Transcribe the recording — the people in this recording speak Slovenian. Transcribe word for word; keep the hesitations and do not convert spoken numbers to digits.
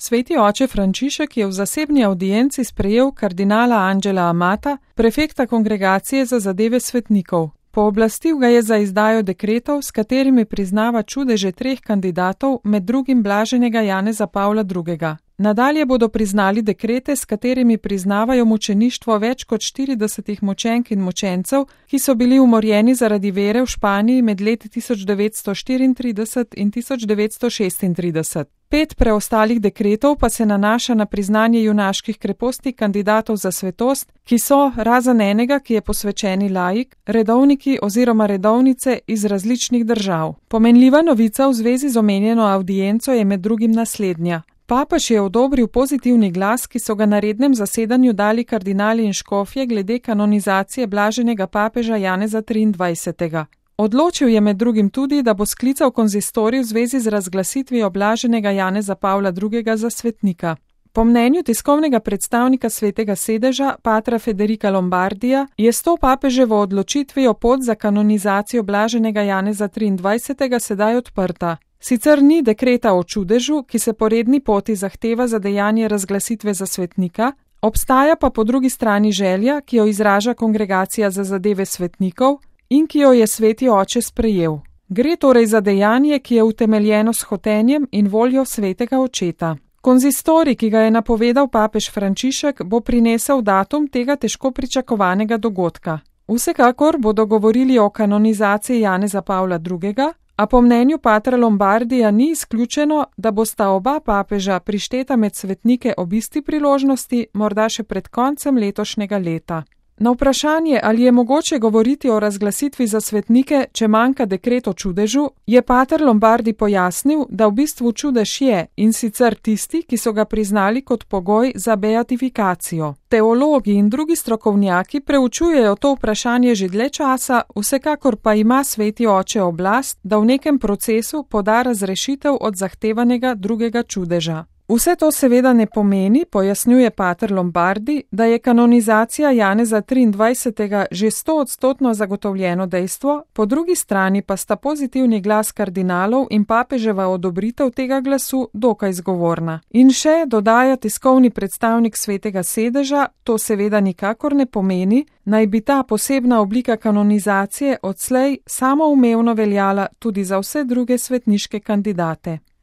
Sveti oče Frančišek je v zasebni avdienci sprejel kardinala Angela Amata, prefekta Kongregacije za zadeve svetnikov. Pooblastil ga je za izdajo dekretov, s katerimi priznava čudeže treh kandidatov, med drugim blaženega Janeza Pavla drugega. Nadalje bodo priznali dekrete, s katerimi priznavajo mučeništvo več kot štiridesetih mučenk in mučencev, ki so bili umorjeni zaradi vere v Španiji med leti tisoč devetsto štiriintrideset in tisoč devetsto šestintrideset. Pet preostalih dekretov pa se nanaša na priznanje junaških kreposti kandidatov za svetost, ki so, razen enega, ki je posvečeni laik, redovniki oziroma redovnice iz različnih držav. Pomenljiva novica v zvezi z omenjeno avdienco je med drugim naslednja. Papež je odobril pozitivni glas, ki so ga na rednem zasedanju dali kardinali in škofje glede kanonizacije blaženega papeža Janeza triindvajsetega. Odločil je med drugim tudi, da bo sklical konzistorij v zvezi z razglasitvijo blaženega Janeza Pavla drugega za svetnika. Po mnenju tiskovnega predstavnika Svetega sedeža, patra Federica Lombardija, je s to papeževo odločitvijo pot za kanonizacijo blaženega Janeza triindvajsetega sedaj odprta. Sicer ni dekreta o čudežu, ki se po redni poti zahteva za dejanje razglasitve za svetnika, obstaja pa po drugi strani želja, ki jo izraža Kongregacija za zadeve svetnikov in ki jo je Sveti oče sprejel. Gre torej za dejanje, ki je utemeljeno s hotenjem in voljo Svetega očeta. Konzistorij, ki ga je napovedal papež Frančišek, bo prinesel datum tega težko pričakovanega dogodka. Vsekakor bodo govorili o kanonizaciji Janeza Pavla drugega, a po mnenju patra Lombardija ni izključeno, da bosta oba papeža prišteta med svetnike ob isti priložnosti, morda še pred koncem letošnjega leta. Na vprašanje, ali je mogoče govoriti o razglasitvi za svetnike, če manjka dekret o čudežu, je pater Lombardi pojasnil, da v bistvu čudež je, in sicer tisti, ki so ga priznali kot pogoj za beatifikacijo. Teologi in drugi strokovnjaki preučujejo to vprašanje že dlje časa, vsekakor pa ima Sveti oče oblast, da v nekem procesu poda razrešitev od zahtevanega drugega čudeža. Vse to seveda ne pomeni, pojasnjuje pater Lombardi, da je kanonizacija Janeza triindvajsetega že stoodstotno zagotovljeno dejstvo, po drugi strani pa sta pozitivni glas kardinalov in papeževa odobritev tega glasu dokaj zgovorna. In še, dodaja tiskovni predstavnik Svetega sedeža, to seveda nikakor ne pomeni, naj bi ta posebna oblika kanonizacije odslej samoumevno veljala tudi za vse druge svetniške kandidate.